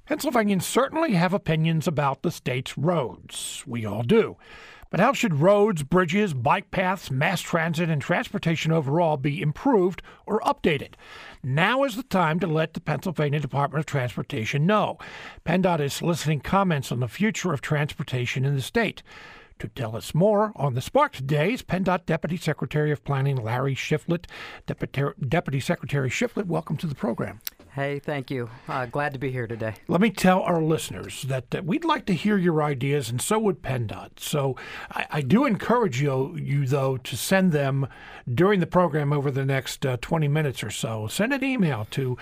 Pennsylvanians certainly have opinions about the state's roads. We all do. But how should roads, bridges, bike paths, mass transit, and transportation overall be improved or updated? Now is the time to let the Pennsylvania Department of Transportation know. PennDOT is soliciting comments on the future of transportation in the state. To tell us more on the Spark today is PennDOT Deputy Secretary of Planning Larry Shiflett. Deputy Secretary Shiflett, welcome to the program. Hey, thank you. Glad to be here today. Let me tell our listeners that we'd like to hear your ideas, and so would PennDOT. So I do encourage you, though, to send them during the program over the next 20 minutes or so. Send an email to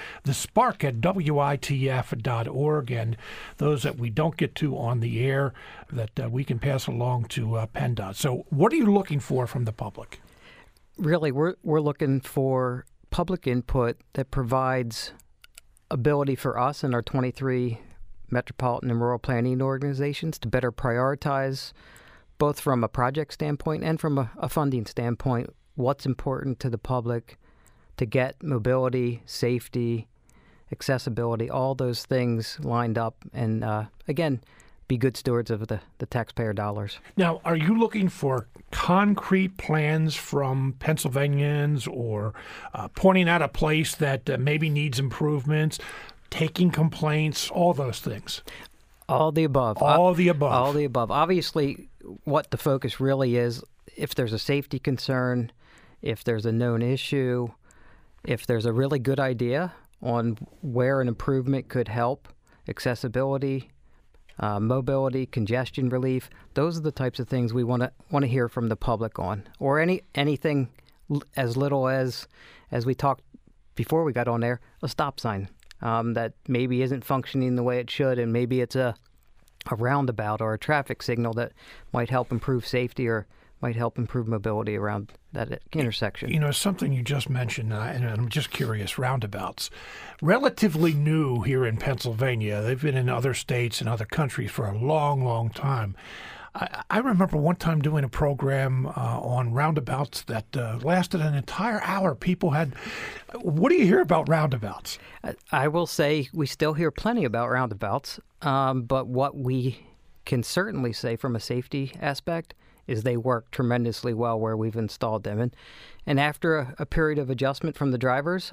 thespark@witf.org, and those that we don't get to on the air that we can pass along to PennDOT. So what are you looking for from the public? Really, we're looking for public input that provides ability for us and our 23 metropolitan and rural planning organizations to better prioritize, both from a project standpoint and from a funding standpoint, what's important to the public to get mobility, safety, accessibility, all those things lined up, and again, be good stewards of the taxpayer dollars. Now, are you looking for concrete plans from Pennsylvanians, or pointing out a place that maybe needs improvements, taking complaints, all those things? All the above. All the above. All the above. Obviously, what the focus really is, if there's a safety concern, if there's a known issue, if there's a really good idea on where an improvement could help accessibility, mobility, congestion relief, those are the types of things we want to hear from the public on. Or anything as little as we talked before we got on there, a stop sign that maybe isn't functioning the way it should, and maybe it's a roundabout or a traffic signal that might help improve safety or might help improve mobility around that intersection. You know, something you just mentioned, and I'm just curious, roundabouts. Relatively new here in Pennsylvania. They've been in other states and other countries for a long, long time. I remember one time doing a program on roundabouts that lasted an entire hour. People had... What do you hear about roundabouts? I will say we still hear plenty about roundabouts, but what we can certainly say from a safety aspect is they work tremendously well where we've installed them. And after a period of adjustment from the drivers,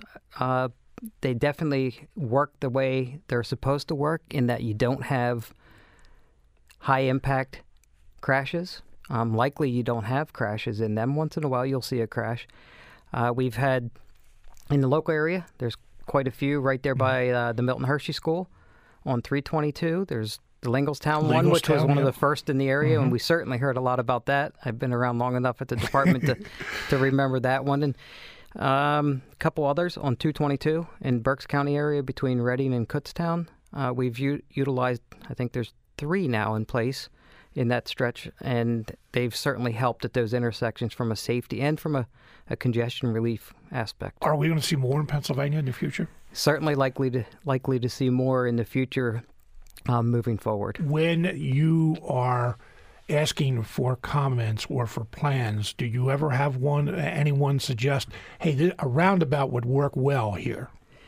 they definitely work the way they're supposed to work, in that you don't have high-impact crashes. Likely you don't have crashes in them. Once in a while you'll see a crash. We've had, in the local area, there's quite a few right there by the Milton Hershey School on 322. There's the Linglestown one, which was one of the first in the area, and we certainly heard a lot about that. I've been around long enough at the department to remember that one. And a couple others on 222 in Berks County area between Reading and Kutztown. We've utilized, I think there's 3 now in place in that stretch, and they've certainly helped at those intersections from a safety and from a congestion relief aspect. Are we going to see more in Pennsylvania in the future? Certainly likely to see more in the future. Moving forward. When you are asking for comments or for plans, do you ever have anyone suggest, hey, a roundabout would work well here?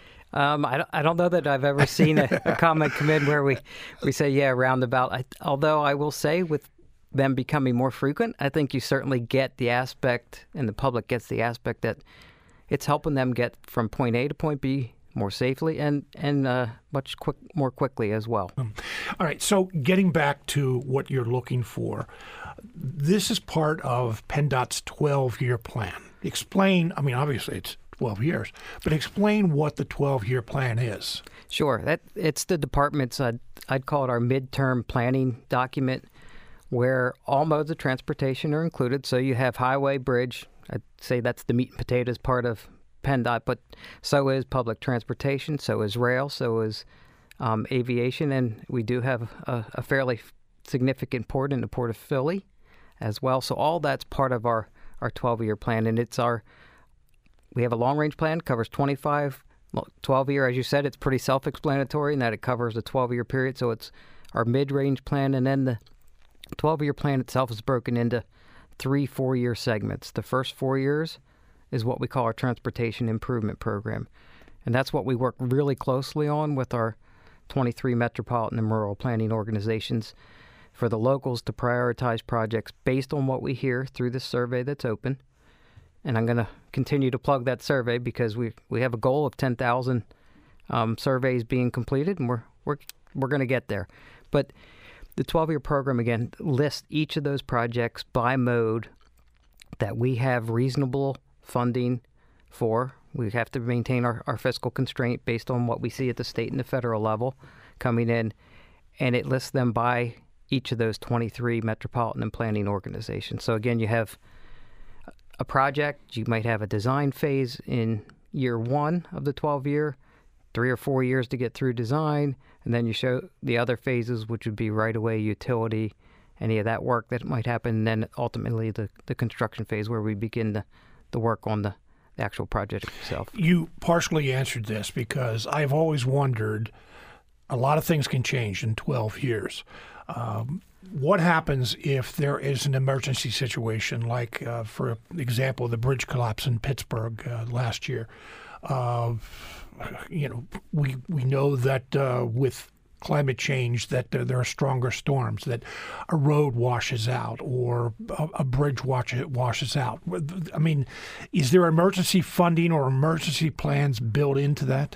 I don't know that I've ever seen a comment come in where we say, yeah, roundabout. Although I will say, with them becoming more frequent, I think you certainly get the aspect, and the public gets the aspect, that it's helping them get from point A to point B more safely and more quickly as well. All right, so getting back to what you're looking for, this is part of PennDOT's 12-year plan. Explain, obviously it's 12 years, but explain what the 12-year plan is. Sure. It's the department's, I'd call it our midterm planning document, where all modes of transportation are included. So you have highway, bridge. I'd say that's the meat and potatoes part of PennDOT, but so is public transportation, so is rail, so is aviation, and we do have a fairly significant port in the Port of Philly as well. So all that's part of our 12-year plan, and we have a long-range plan, covers 12-year, as you said, it's pretty self-explanatory in that it covers a 12-year period, so it's our mid-range plan, and then the 12-year plan itself is broken into 3 4-year segments. The first 4 years is what we call our Transportation Improvement Program. And that's what we work really closely on with our 23 metropolitan and rural planning organizations for the locals to prioritize projects based on what we hear through this survey that's open. And I'm going to continue to plug that survey because we have a goal of 10,000 surveys being completed, and we're going to get there. But the 12-year program, again, lists each of those projects by mode that we have reasonable funding for. We have to maintain our fiscal constraint based on what we see at the state and the federal level coming in, and it lists them by each of those 23 metropolitan and planning organizations. So again, you have a project, you might have a design phase in year one of the 12-year, 3 or 4 years to get through design, and then you show the other phases, which would be right-of-way, utility, any of that work that might happen, and then ultimately the construction phase where we begin the work on the actual project itself. You partially answered this because I've always wondered, a lot of things can change in 12 years. What happens if there is an emergency situation, like, for example, the bridge collapse in Pittsburgh last year? We know that with climate change that there are stronger storms, that a road washes out or a bridge washes out. I mean, is there emergency funding or emergency plans built into that?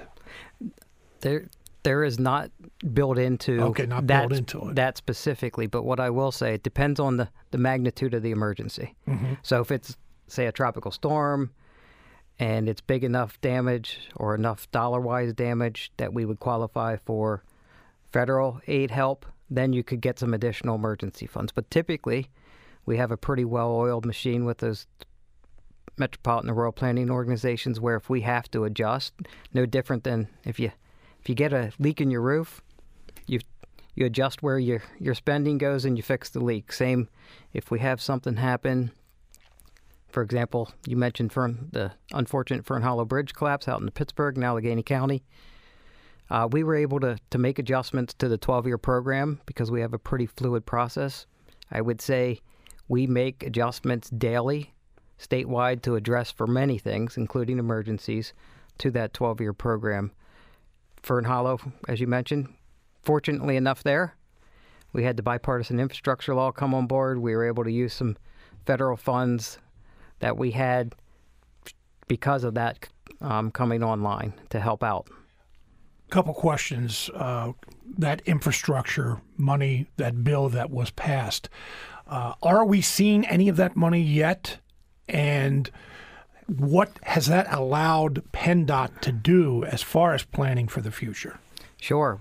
There is not built into built into it. That specifically, but what I will say, it depends on the magnitude of the emergency. Mm-hmm. So if it's, say, a tropical storm and it's big enough damage or enough dollar-wise damage that we would qualify for federal aid help, then you could get some additional emergency funds. But typically, we have a pretty well-oiled machine with those metropolitan and rural planning organizations where if we have to adjust, no different than if you get a leak in your roof, you adjust where your spending goes and you fix the leak. Same if we have something happen. For example, you mentioned the unfortunate Fern Hollow Bridge collapse out in Pittsburgh and Allegheny County. We were able to make adjustments to the 12-year program because we have a pretty fluid process. I would say we make adjustments daily, statewide, to address for many things, including emergencies, to that 12-year program. Fern Hollow, as you mentioned, fortunately enough there, we had the bipartisan infrastructure law come on board. We were able to use some federal funds that we had because of that coming online to help out. Couple questions. That infrastructure money, that bill that was passed, are we seeing any of that money yet? And what has that allowed PennDOT to do as far as planning for the future? Sure.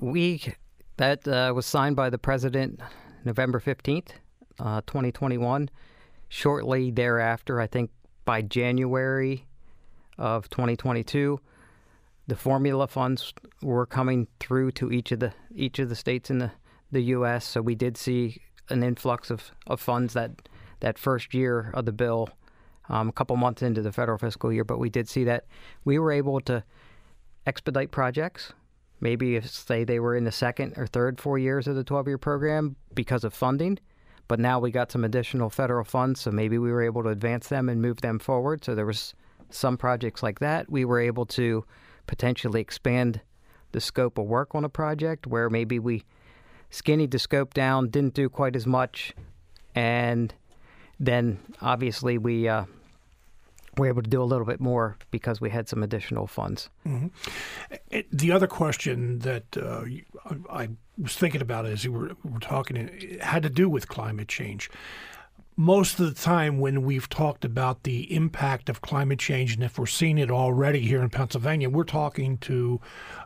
That was signed by the president November 15th, 2021. Shortly thereafter, I think by January of 2022, the formula funds were coming through to each of the states in the U.S. So we did see an influx of funds that first year of the bill, a couple months into the federal fiscal year. But we did see that we were able to expedite projects. Maybe if, say, they were in the second or third 4 years of the 12-year program because of funding. But now we got some additional federal funds, so maybe we were able to advance them and move them forward. So there was some projects like that. We were able to potentially expand the scope of work on a project where maybe we skinnied the scope down, didn't do quite as much, and then obviously we were able to do a little bit more because we had some additional funds. Mm-hmm. The other question that I was thinking about as you were talking, it had to do with climate change. Most of the time when we've talked about the impact of climate change, and if we're seeing it already here in Pennsylvania, we're talking to,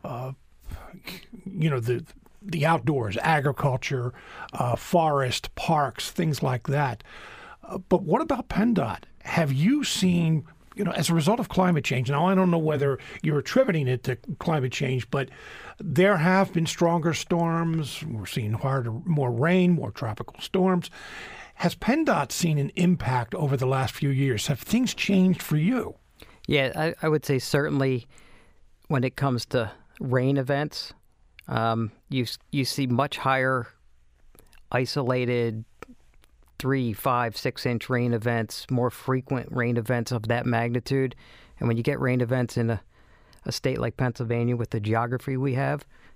the outdoors, agriculture, forest, parks, things like that. But what about PennDOT? Have you seen, as a result of climate change, now I don't know whether you're attributing it to climate change, but there have been stronger storms. We're seeing more rain, more tropical storms. Has PennDOT seen an impact over the last few years? Have things changed for you? Yeah, I would say certainly when it comes to rain events, you see much higher isolated 3, 5, 6-inch rain events, more frequent rain events of that magnitude. And when you get rain events in a state like Pennsylvania with the geography we have,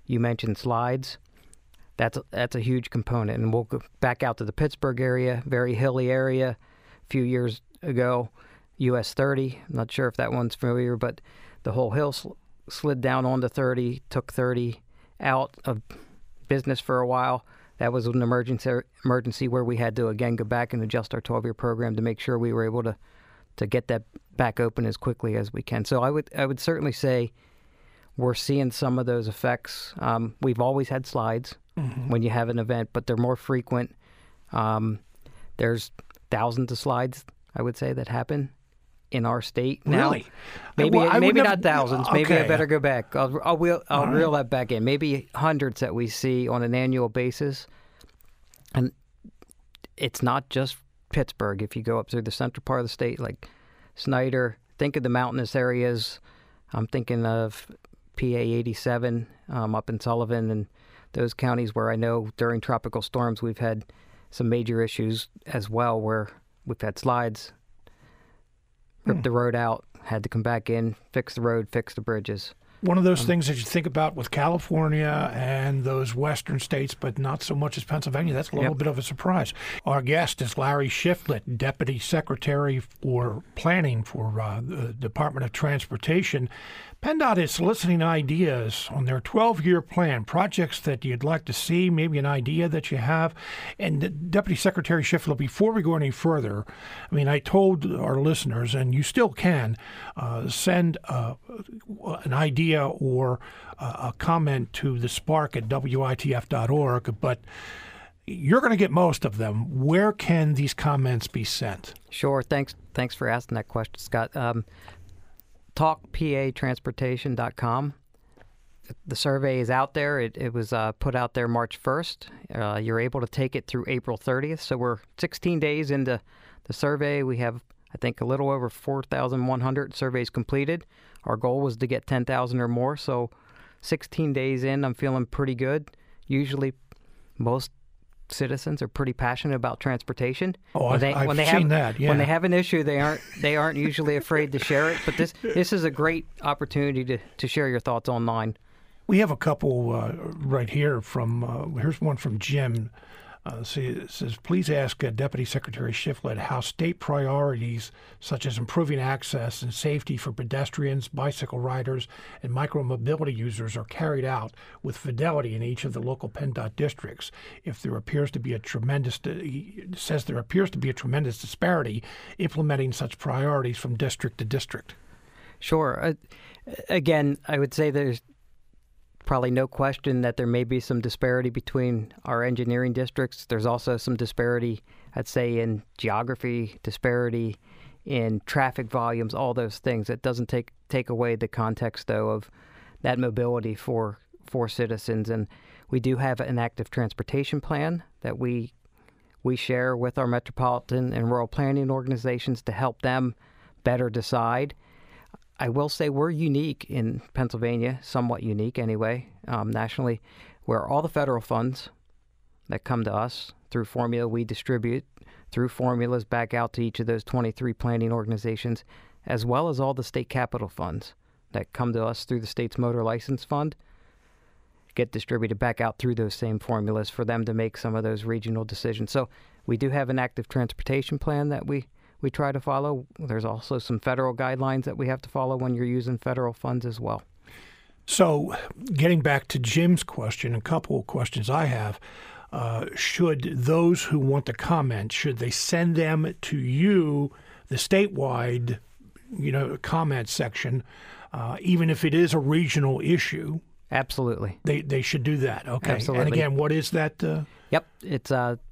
You mentioned slides. That's a huge component. And we'll go back out to the Pittsburgh area, very hilly area. A few years ago, US 30, I'm not sure if that one's familiar, but the whole hill slid down onto 30, took 30 out of business for a while. That was an emergency where we had to, again, go back and adjust our 12-year program to make sure we were able to get that back open as quickly as we can. So I would certainly say we're seeing some of those effects. We've always had slides when you have an event, but they're more frequent. There's thousands of slides, I would say, that happen in our state now. Really? Maybe Well, maybe not thousands. Maybe okay. I better go back. I'll reel that back in. Maybe hundreds that we see on an annual basis. And it's not just Pittsburgh. If you go up through the central part of the state, like Snyder, think of the mountainous areas. I'm thinking of PA 87 up in Sullivan and those counties where I know during tropical storms we've had some major issues as well, where we've had slides, ripped the road out, had to come back in, fix the road, fix the bridges. One of those things that you think about with California and those western states, but not so much as Pennsylvania. That's a little bit of a surprise. Our guest is Larry Shiflett, Deputy Secretary for Planning for the Department of Transportation. PennDOT is soliciting ideas on their 12-year plan, projects that you'd like to see, maybe an idea that you have. And Deputy Secretary Shiflett, before we go any further, I mean, I told our listeners, and you still can, send an idea or a comment to the Spark at WITF.org, but you're going to get most of them. Where can these comments be sent? Sure. Thanks for asking that question, Scott. TalkPATransportation.com. The survey is out there. It was put out there March 1st. You're able to take it through April 30th. So we're 16 days into the survey. We have, I think, a little over 4,100 surveys completed. Our goal was to get 10,000 or more. So 16 days in, I'm feeling pretty good. Usually most citizens are pretty passionate about transportation. Oh, I've seen that. Yeah. When they have an issue, they aren't usually afraid to share it. But this is a great opportunity to share your thoughts online. We have a couple right here from. Here's one from Jim. It says, please ask Deputy Secretary Shiflett how state priorities such as improving access and safety for pedestrians, bicycle riders, and micromobility users are carried out with fidelity in each of the local PennDOT districts. If there appears to be a tremendous, he says there appears to be a tremendous disparity implementing such priorities from district to district. Sure. Again, I would say there's probably no question that there may be some disparity between our engineering districts. There's also some disparity, I'd say, in geography, disparity in traffic volumes, all those things. It doesn't take away the context, though, of that mobility for citizens. And we do have an active transportation plan that we share with our metropolitan and rural planning organizations to help them better decide. I will say we're unique in Pennsylvania, somewhat unique anyway, nationally, where all the federal funds that come to us through formula we distribute through formulas back out to each of those 23 planning organizations, as well as all the state capital funds that come to us through the state's motor license fund, get distributed back out through those same formulas for them to make some of those regional decisions. So we do have an active transportation plan that we try to follow. There's also some federal guidelines that we have to follow when you're using federal funds as well. So getting back to Jim's question, a couple of questions I have. Should those who want to comment, should they send them to you, the statewide, comment section, even if it is a regional issue? Absolutely. They should do that. Okay. Absolutely. And again, what is that? Yep. It's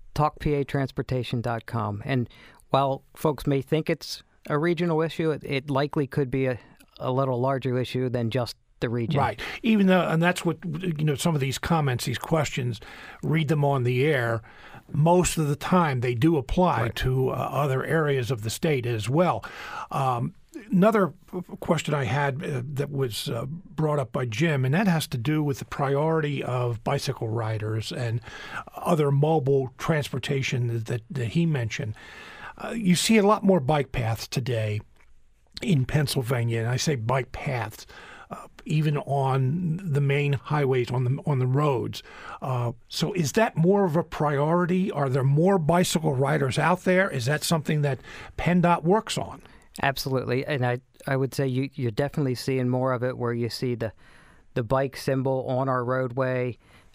TalkPATransportation.com. And while folks may think it's a regional issue, it likely could be a little larger issue than just the region. Right. Even though, and that's what, some of these comments, these questions, read them on the air. Most of the time they do apply to other areas of the state as well. Another question I had that was brought up by Jim, and that has to do with the priority of bicycle riders and other mobile transportation that he mentioned. You see a lot more bike paths today in Pennsylvania, and I say bike paths, even on the main highways, on the roads. So is that more of a priority? Are there more bicycle riders out there? Is that something that PennDOT works on? Absolutely, and I would say you're definitely seeing more of it where you see the bike symbol on our roadway.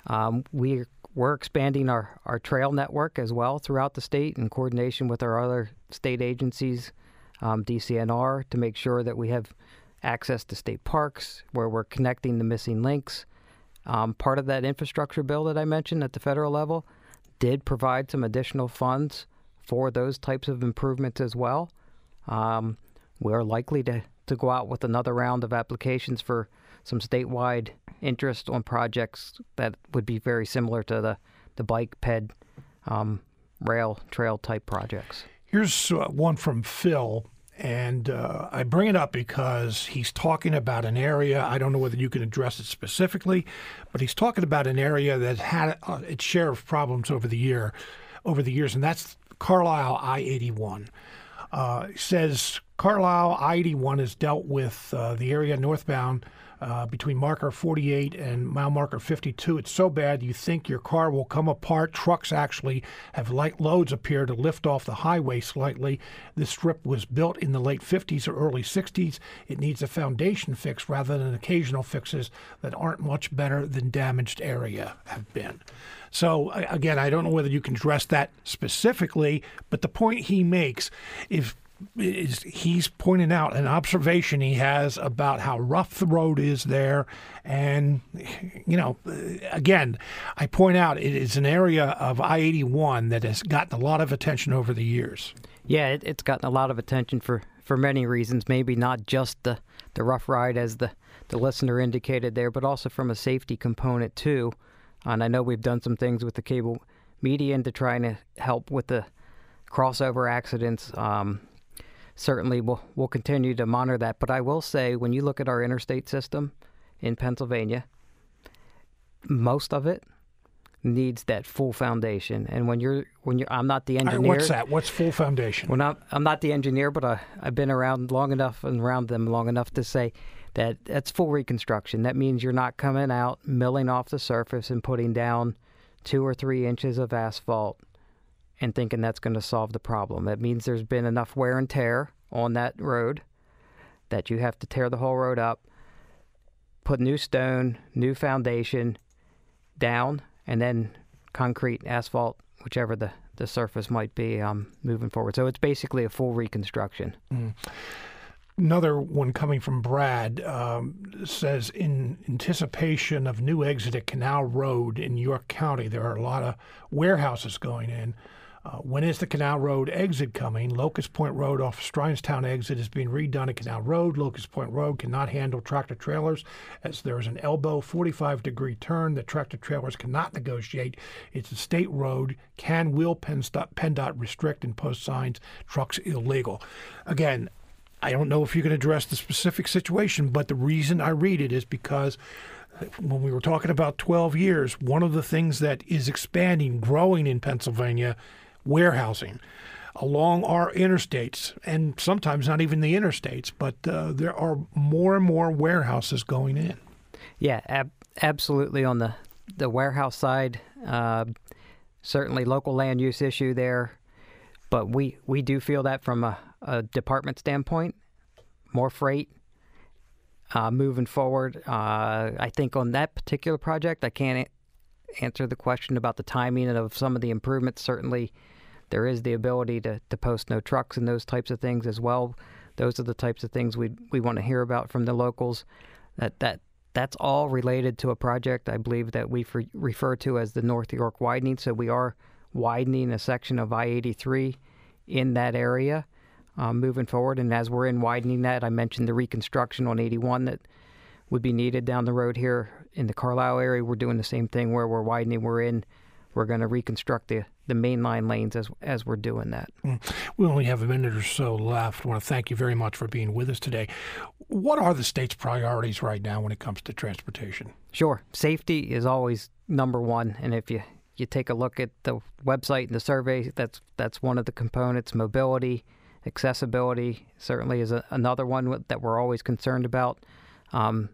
We're expanding our trail network as well throughout the state in coordination with our other state agencies, DCNR, to make sure that we have access to state parks where we're connecting the missing links. Part of that infrastructure bill that I mentioned at the federal level did provide some additional funds for those types of improvements as well. We're likely to go out with another round of applications for some statewide interest on projects that would be very similar to the bike, ped, rail, trail type projects. Here's one from Phil, and I bring it up because he's talking about an area. I don't know whether you can address it specifically, but he's talking about an area that had its share of problems over the years, and that's Carlisle I-81. Says Carlisle I-81 has dealt with the area northbound between marker 48 and mile marker 52. It's so bad you think your car will come apart. Trucks actually have light loads appear to lift off the highway slightly. This strip was built in the late 50s or early 60s. It needs a foundation fix rather than occasional fixes that aren't much better than damaged area have been. So, again, I don't know whether you can address that specifically, but the point he makes is he's pointing out an observation he has about how rough the road is there. And, again, I point out it is an area of I-81 that has gotten a lot of attention over the years. Yeah, it's gotten a lot of attention for many reasons, maybe not just the rough ride as the listener indicated there, but also from a safety component too. And I know we've done some things with the cable median to try and help with the crossover accidents. Certainly, we'll continue to monitor that. But I will say, when you look at our interstate system in Pennsylvania, most of it needs that full foundation. And when you're, I'm not the engineer. What's that? What's full foundation? I'm not the engineer, but I've been around long enough and around them long enough to say that that's full reconstruction. That means you're not coming out, milling off the surface and putting down 2 or 3 inches of asphalt and thinking that's going to solve the problem. That means there's been enough wear and tear on that road that you have to tear the whole road up, put new stone, new foundation down, and then concrete, asphalt, whichever the surface might be moving forward. So it's basically a full reconstruction. Another one coming from Brad says, in anticipation of new exit at Canal Road in York County, there are a lot of warehouses going in. When is the Canal Road exit coming? Locust Point Road off Strinestown exit is being redone at Canal Road. Locust Point Road cannot handle tractor trailers as there is an elbow 45-degree turn that tractor trailers cannot negotiate. It's a state road. Will PennDOT restrict and post signs, trucks illegal? Again, I don't know if you can address the specific situation, but the reason I read it is because when we were talking about 12 years, one of the things that is expanding, growing in Pennsylvania, warehousing along our interstates, and sometimes not even the interstates, but there are more and more warehouses going in. Yeah, absolutely. On the warehouse side, certainly local land use issue there, but we do feel that from a department standpoint, more freight moving forward. I think on that particular project, I can't answer the question about the timing of some of the improvements. Certainly, there is the ability to post no trucks and those types of things as well. Those are the types of things we want to hear about from the locals. That's all related to a project I believe that we refer to as the North York widening. So we are widening a section of I-83 in that area moving forward. And as we're in widening that, I mentioned the reconstruction on 81 that would be needed down the road here in the Carlisle area. We're doing the same thing where we're widening. We're going to reconstruct the mainline lanes as we're doing that. We only have a minute or so left. I want to thank you very much for being with us today. What are the state's priorities right now when it comes to transportation? Sure. Safety is always number one. And if you take a look at the website and the survey, that's one of the components. Mobility, accessibility certainly is another one that we're always concerned about.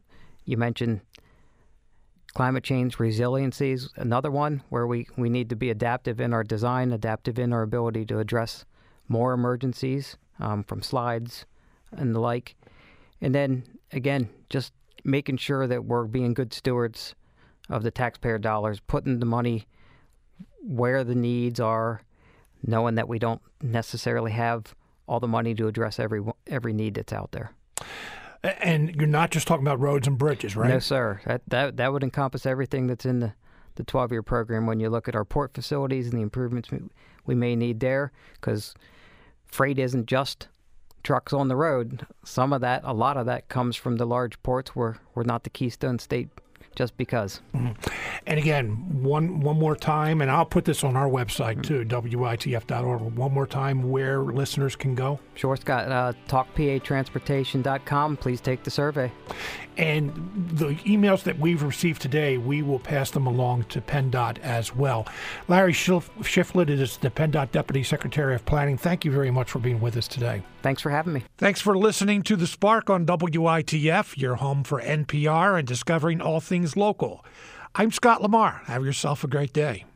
You mentioned climate change resiliency is another one where we need to be adaptive in our design, adaptive in our ability to address more emergencies from slides and the like. And then, again, just making sure that we're being good stewards of the taxpayer dollars, putting the money where the needs are, knowing that we don't necessarily have all the money to address every need that's out there. And you're not just talking about roads and bridges, right? No, sir. That would encompass everything that's in the 12-year program when you look at our port facilities and the improvements we may need there, because freight isn't just trucks on the road. A lot of that comes from the large ports where we're not the Keystone State just because. Mm-hmm. And again, one more time, and I'll put this on our website too, WITF.org. One more time where listeners can go. Sure, Scott. TalkPATransportation.com. Please take the survey. And the emails that we've received today, we will pass them along to PennDOT as well. Larry Shiflett is the PennDOT Deputy Secretary of Planning. Thank you very much for being with us today. Thanks for having me. Thanks for listening to The Spark on WITF, your home for NPR and discovering all things local. I'm Scott Lamar. Have yourself a great day.